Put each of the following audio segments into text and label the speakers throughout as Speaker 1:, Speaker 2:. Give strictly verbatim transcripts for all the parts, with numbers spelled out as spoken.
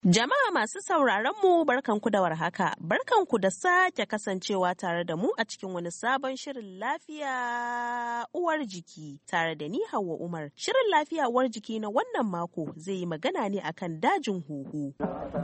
Speaker 1: Jama'a masu sauraron mu barkanku da warhaka, barkanku da sake kasancewa tare da mu a cikin wani sabon shirin lafiya uwar jiki tare da ni Hauwa Umar. Shirin lafiya uwar jiki na wannan mako zai yi magana ne akan dajin huhu.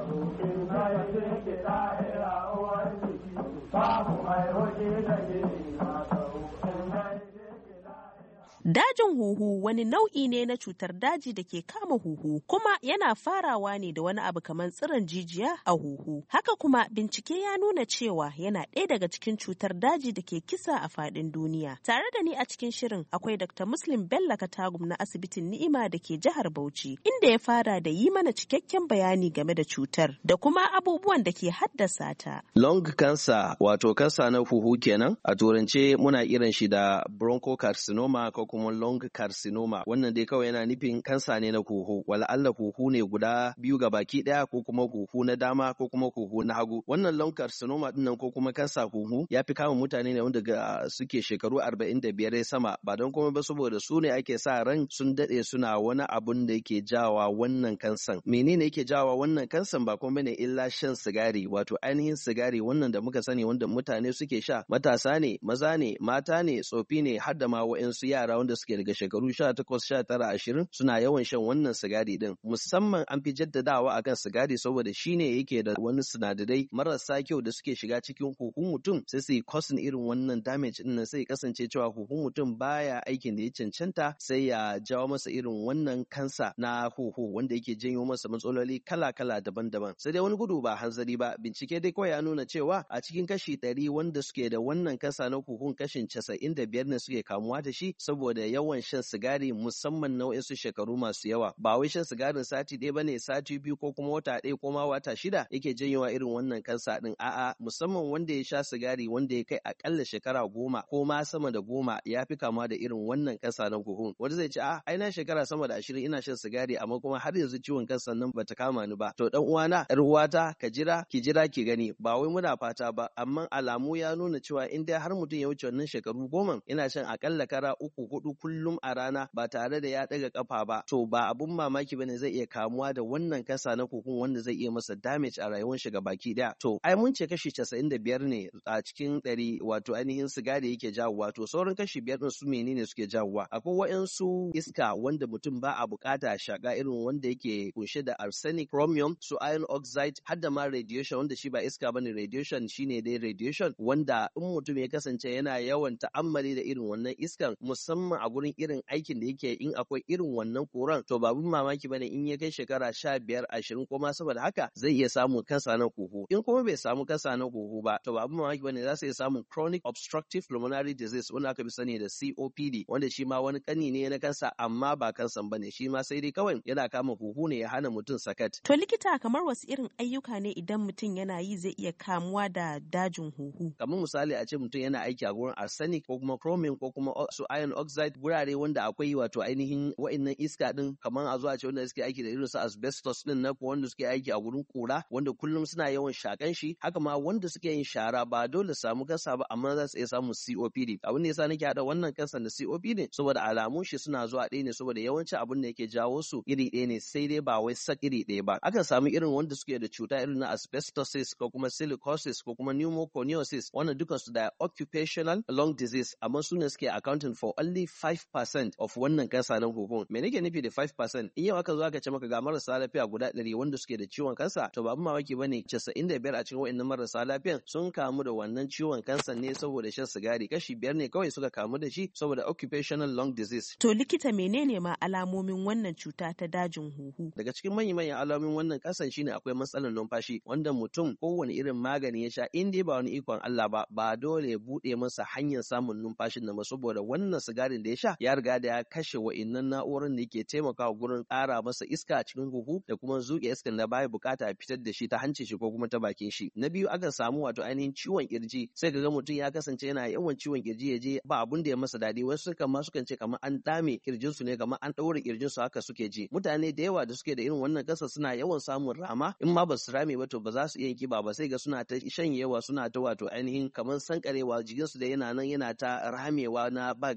Speaker 1: Dajin huhu wani nau'i ne na cutar daji da ke kama huhu, kuma yana farawa ne da wani abu kamar tsiron jijiya a huhu. Haka kuma bincike ya nuna cewa yana ɗaya daga cikin cutar daji da ke kisa a faɗin duniya. Tare da ni a cikin shirin akwai Dakta Muslim Bello Katagum na asibitin Ni'ima da ke jihar Bauchi, inda ya fara da yi mana cikakken bayani game da cutar da kuma abubuwan da ke haddasa ta.
Speaker 2: Lung cancer wato kansa na huhu kenan, a turance muna irin shi da bronchocarcinoma ko kuma lung carcinoma. Wannan dai kawai yana nufin kansa ne na huhu, wala Allah huhu ne guda biyu ga baki daya ko kuma huhu na dama ko kuma huhu na hagu. Wannan lung carcinoma dinnan ko kuma kansa huhu ya fi kama mutane ne wanda suke shekaru arba'in da biyar sama, ba don kuma ba saboda su ne ake sa ran sun dade suna wani abun da yake jawa wannan kansan. Menene yake jawa wannan kansan? Ba kuma bane illa shan sigari, wato ainihin sigari wannan da muka sani wanda mutane suke sha, matasa ne, maza ne, mata ne, tsofi ne, har da ma wa'ansu yara wanda suke daga shekaru sha takwas, sha tara, ashirin suna yawan shan wannan sigari din. Musamman an fi jaddadawa akan sigari saboda shine yake da wani sinadarai marasa kyau da suke shiga cikin huhun mutum, sai su causing irin wannan damage din, sai kasance cewa huhun mutum baya aikin da ya cancanta, sai ya jawo masa irin wannan kansa na huhu wanda yake janyo masa matsaloli kala-kala daban-daban. Sai dai wani gudu ba hanzari ba, bincike dai kawai ya nuna cewa a cikin kashi ɗari wanda suke da wannan kansa na huhun kashin casa'in da biyar ne suke kamuwa da shi saboda yawan shan sigari, musamman nau'in su shekaru masu yawa. Ba wai shan sigarin sati ɗaya bane, sati biyu ko kuma wata ɗaya ko ma wata shida yake janyowa irin wannan kansa din. A'a, musamman wanda ya sha sigari wanda ya kai akalla shekara goma ko ma sama da goma ya fi kamuwa da irin wannan kansa na huhun. Wanda zai ce a ai na shekara sama da ashirin ina shan sigari amma kuma har yanzu ciwon kansa nan bata kama ni ba. To dan uwana, yar uwata, ka jira ki jira ki gani. Ba wai muna fata ba, amma alamu ya nuna cewa in dai har mutum ya wuce wannan shekaru goma ina shan akalla kara uku hudu kullum a rana ba tare da ya daga kafa ba, to ba abun mamaki bane zai iya kamuwa da wannan kansa na huhun wanda zai iya masa damage a rayuwar shi baki daya. To ai mun ce kashi casa'in da biyar ne a cikin ɗari wato ainihin sigari yake jawo, wato sauran kashi biyar din su menene suke jawowa? Akwai wayansu iska wanda mutum ba a bukata shaka, irin wanda yake kunshe da arsenic, chromium, su iron oxide, har da ma radiation wanda shi ba iska bane, radiation shine dai radiation wanda in mutum ya kasance yana yawan ta'ammali da irin wannan iskan, musamman a gurin irin aikin da yake, in akwai irin wannan koran, to babun mamaki bane in ya kai shekara sha biyar, ashirin ko ma saboda haka zai iya samun kansa na huhu. In kuma bai samu kansa na huhu ba, to babun mamaki bane za su iya samun chronic obstructive pulmonary disease wanda aka fi sani da C O P D, wanda shi ma wani kani ne na kansa amma ba kansan bane, shi ma sai dai kawai yana kama huhu ne ya hana mutum sakat.
Speaker 1: To likita, kamar wasu irin ayyuka ne idan mutum yana yi zai iya kamuwa da dajin huhu?
Speaker 2: Kamar misali a ce mutum yana aiki a gurin arsenic ko kuma chromium ko kuma su iron oxide, gurare wanda akwai wato ainihin wa'annan iska din, kamar a zuwa ce wanda suke aiki da irin su asbestos din na, ko wanda suke aiki a gurin kura wanda kullum suna yawan shakan shi, haka ma wanda suke yin shara ba dole samu kansa ba amma za su iya samun C O P D. Abin da yasa nake hada wannan kansan da C O P D saboda alamun shi suna zuwa ɗaya ne, saboda yawanci abin da yake jawo su iri ɗaya ne, sai dai ba wai sak iri ɗaya ba. Akan samu irin wanda suke da cuta irin na asbestosis ko kuma silicosis ko kuma pneumoconiosis, wannan dukan su da occupational lung disease, amma su ne suke accounting for only five percent of wannan kansa na huhun. Me nake nufi da five percent? In yau aka zo aka ce maka ga marasa lafiya guda ɗari wanda suke da ciwon kansa, to ba abin mamaki bane casa'in da biyar a cikin wa'annan marasa lafiyan sun kamu da wannan ciwon kansa ne saboda shan sigari. Kashi biyar ne kawai suka kamu da shi saboda occupational lung disease.
Speaker 1: To likita, menene ma alamomin wannan cuta ta dajin huhu?
Speaker 2: Daga cikin manyan alamomin wannan kasan shine akwai matsalar numfashi, wanda mutum kowane irin magani ya sha in dai ba wani ikon Allah ba, ba dole ya bude masa hanyar samun numfashin nan ba, saboda wannan sigarin da ya sha ya riga da ya kashe wa'innan na'urar da yake taimakawa gurin ƙara masa iska a cikin huhu da kuma zuƙe iskan da baya bukata a fitar da shi ta hancin shi ko kuma ta bakin shi. Na biyu, akan samu wato ainihin ciwon kirji, sai kaga mutum ya kasance yana yawan ciwon kirji, ya je ba abun da ya masa dadi, wasu kan ma sukan ce kamar an dame kirjin su ne, kamar an ɗaure kirjin su, haka suke ji. Mutane da yawa da suke da irin wannan kasa suna yawan samun rama, in ma ba su rame ba to ba za su iya kiba ba, sai ga suna ta shanyewa, suna ta wato ainihin kamar sankarewa, jikin su da yana nan yana ta ramewa na ba gaira ba dalili.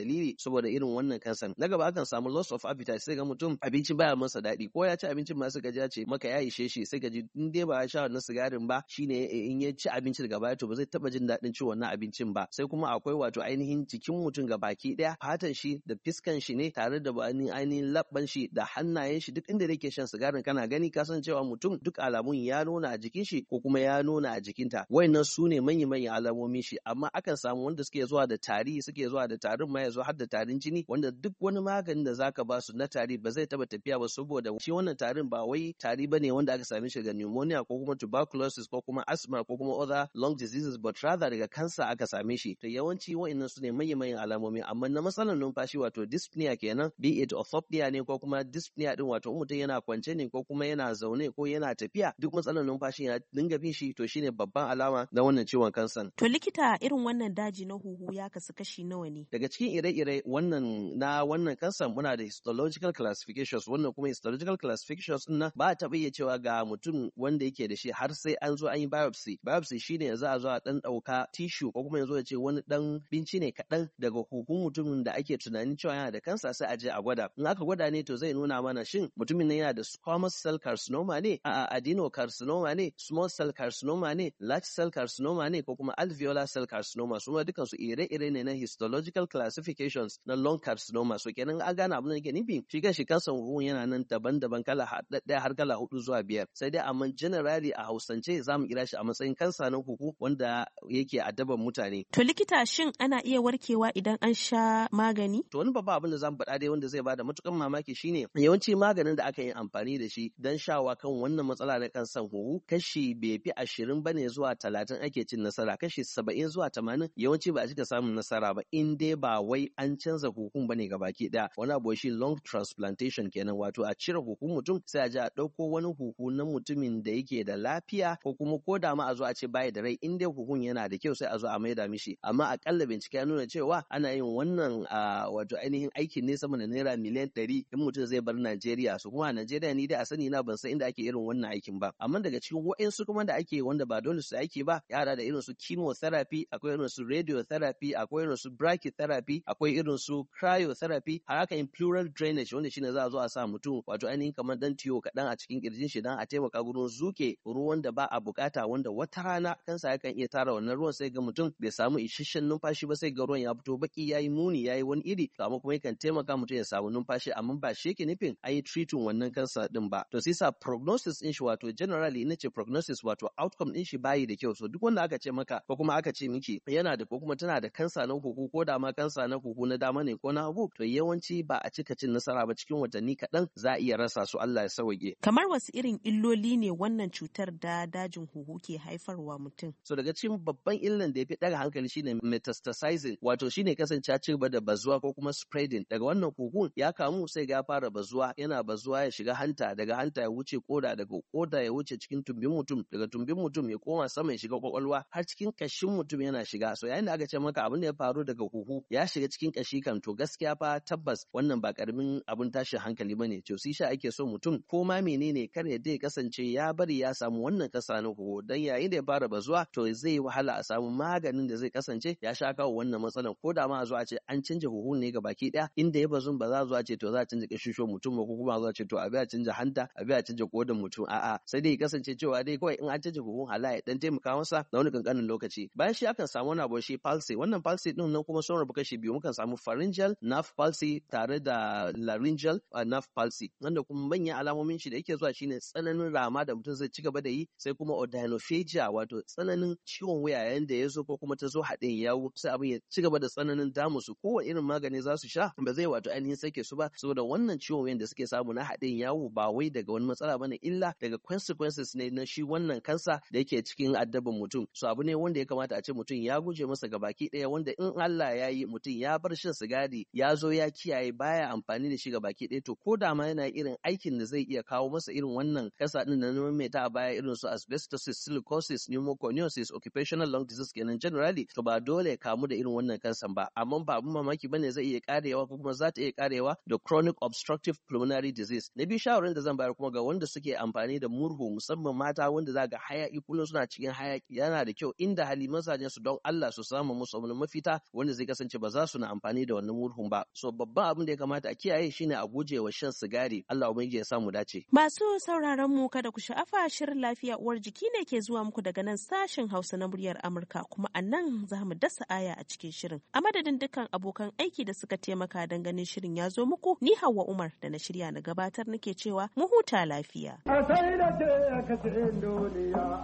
Speaker 2: dalili saboda irin wannan kansan. Na gaba akan samu loss of appetite, sai ga mutum abinci baya masa daɗi, ko ya ci abincin ma sai ga ya ce maka ya ishe shi, sai ga ji in dai ba ya sha wannan sigarin ba shine in ya ci abinci daga baya to ba zai taba jin daɗin ci wannan abincin ba. Sai kuma akwai wato ainihin jikin mutum ga baki ɗaya, fatan shi da fiskan shi ne tare da ainihin labban shi da hannayen shi, duk inda yake shan sigarin kana gani ka san cewa mutum duk alamun ya nuna a jikin shi ko kuma ya nuna a jikinta. Wayannan su ne manyan manyan alamomin shi. Amma akan samu wanda suke zuwa da tari, suke zuwa da tarin ma ya zo har da tarin jini, wanda duk wani maganin da zaka ba su na tari ba zai taba tafiya ba, saboda shi wannan tarin ba wai tari bane wanda aka same shi daga pneumonia ko kuma tuberculosis ko kuma asthma ko kuma other lung diseases, but rather daga cancer aka same shi. To yawanci wa'annan su ne manyan manyan alamomi. Amma na matsalar numfashi wato dyspnea kenan, be it orthopnea ne ko kuma dyspnea din wato mutum yana kwance ne ko kuma yana zaune ko yana tafiya, duk matsalar numfashi ya dinga bin shi, to shine babban alama na wannan ciwon kansan.
Speaker 1: To likita, irin wannan daji na huhu ya kasu kashi nawa ne?
Speaker 2: Daga cikin ire-ire wannan na wannan kansan muna da histological classifications. Wannan kuma histological classifications din nan ba ta iya cewa ga mutum wanda yake da shi har sai an zo an yi biopsy. Biopsy shine yanzu a zo a dan dauka tissue ko kuma yanzu a ce wani dan binci ne kaɗan daga huhun mutumin da ake tunanin cewa yana da kansa, sai a je a gwada. In aka gwada ne to zai nuna mana shin mutumin nan yana da squamous cell carcinoma ne, a adenocarcinoma ne, small cell carcinoma ne, large cell carcinoma ne ko kuma alveolar cell carcinoma. Su ma dukan su ire-ire ne na histological classifications na lung carcinoma. So kenan an gane abin da yake nufi, shi kan shi kansan huhun yana nan daban-daban, kala ɗaya har kala hudu zuwa biyar. Sai dai amma generally a Hausance za mu kira shi a matsayin kansa na huhu wanda yake addaban mutane.
Speaker 1: To likita, shin ana iya warkewa idan an sha magani?
Speaker 2: To wani babba abin da zamu faɗa dai wanda zai bada matukan mamaki shine yawanci maganin da aka yi amfani da shi dan shawa kan wannan matsala na kansan huhu, kashi bai fi ashirin bane zuwa talatin ake cin nasara, kashi saba'in zuwa tamanin yawanci ba a cika samun nasara ba, in dai ba wai an canza huhun bane gabaki ɗaya. Wani abu shi lung transplantation kenan, wato a cire huhun mutum sai a je a ɗauko wani huhu na mutumin da yake da lafiya, ko kuma ko da ma a zo a ce baya da rai, in dai huhun yana da kyau sai a zo a maida mishi. Amma akalla bincike ya nuna cewa ana yin wannan wato ainihin aikin ne sama da naira miliyan ɗari in mutum zai bar Najeriya. Su kuma a Najeriya ni dai a sani na ban san inda ake irin wannan aikin ba. Amma daga cikin wa'insu kuma da ake wanda ba dole su aiki ba, yara da irin su chemotherapy, akwai irin su radiotherapy, akwai irin su brachytherapy, akwai irin su cryotherapy, har haka in pleural drainage wanda shine za a zo a sa mutum wato ainihin kamar dan tiyo kaɗan a cikin kirjin shi dan a taimaka gurin zuke ruwan da ba a bukata, wanda wata rana kansa yakan iya tara wannan ruwan, sai ga mutum bai samu isasshen numfashi ba, sai ga ruwan ya fito baki, yayi muni, yayi wani iri, to amma kuma yakan taimaka mutum ya samu numfashi, amma ba shi yake nufin ayi treating wannan kansa din ba. To sai sa prognosis din shi, wato generally ina ce prognosis wato outcome din shi bayi da kyau. So duk wanda aka ce maka ko kuma aka ce miki yana da ko kuma tana da kansa na huhu, ko da ma kansa na huhu na dama ne ko na hagu, to yawanci ba a cika cin nasara ba, cikin watanni kaɗan za a iya rasa su, Allah ya sauke.
Speaker 1: Kamar wasu irin illoli ne wannan cutar da dajin huhu ke haifarwa mutum?
Speaker 2: So daga cikin babban illan da ya fi ɗaga hankali shine metastasizing, wato shine kasance ci gaba da bazuwa ko kuma spreading daga wannan huhun ya kamu sai ga fara bazuwa, yana bazuwa ya shiga hanta, daga hanta ya wuce koda, daga koda ya wuce cikin tumbin mutum, daga tumbin mutum ya koma sama ya shiga kwakwalwa, har cikin kashin mutum yana shiga. So yayin da aka ce maka abin da ya faru daga huhu ya shiga cikin kashi kan, to gaskiya fa tabbas wannan ba karamin abin tashin hankali bane. To sai sha ake so mutum ko ma menene kar ya dai kasance ya bari ya samu wannan kasa na huhu, dan yayin da ya fara bazuwa to zai wahala a samu maganin da zai kasance ya sha kawo wannan matsalan. Ko da ma a zo a ce an canja huhu ne ga baki daya, inda ya bazun ba za a zo a ce to za a canja kashushuwan mutum ba, ko kuma a zo a ce to a biya canja hanta, a biya canja kodan mutum, a'a, sai dai ya kasance cewa dai kawai in an canja huhun hala ya dan taimaka masa na wani kankanin lokaci. Bayan shi akan samu wani abu shi palsy. Wannan palsy din nan kuma sun rabu kashi biyu, mukan samu pharyngeal nerve palsy tare da laryngeal nerve palsy, wanda kuma manyan alamomin shi da yake zuwa shine tsananin rama da mutum zai ci gaba da yi, sai kuma odynophagia wato tsananin ciwon wuya yayin da ya zo ko kuma ta zo haɗin yawu, sai abin ya ci gaba da tsananin damu su. Kowane irin magani za su sha ba zai wato ainihin sake su ba, saboda wannan ciwon wuyan da suke samu na haɗin yawu ba wai daga wani matsala bane, illa daga consequences ne na shi wannan kansa da yake cikin addabin mutum. So abu ne wanda ya kamata a ce mutum ya guje masa gabaki ɗaya, wanda in Allah ya yi mutum ya bar shan sigari, ya zo ya kiyaye baya amfani da shi gabaki ɗaya, to ko da ma yana irin aikin da zai iya kawo masa irin wannan kasa din na mai ta a baya, irin su asbestosis, silicosis, pneumoconiosis, occupational lung disease kenan generally, to ba dole ya kamu da irin wannan kansan ba. Amma ba abun mamaki bane zai iya karewa ko kuma za ta iya karewa da chronic obstructive pulmonary disease. Na biyu shawarin da zan bayar kuma ga wanda suke amfani da murhu, musamman mata wanda za ga hayaki kullum suna cikin hayaki, yana da kyau inda hali mazajen su don Allah su samu musu wani mafita wanda zai kasance ba za su suna amfani da wannan murhun ba. So babban abin da ya kamata a kiyaye shine a guje wa shan sigari. Allah ubangiji ya samu dace.
Speaker 1: Masu sauraron mu kada ku sha'afa, shirin lafiya uwar jiki ne ke zuwa muku daga nan sashen Hausa na muryar Amurka, kuma a nan za mu dasa aya a cikin shirin. A madadin dukkan abokan aiki da suka taimaka don ganin shirin ya zo muku, ni Hauwa Umar da na shirya na gabatar nake cewa mu huta lafiya. A sai da ce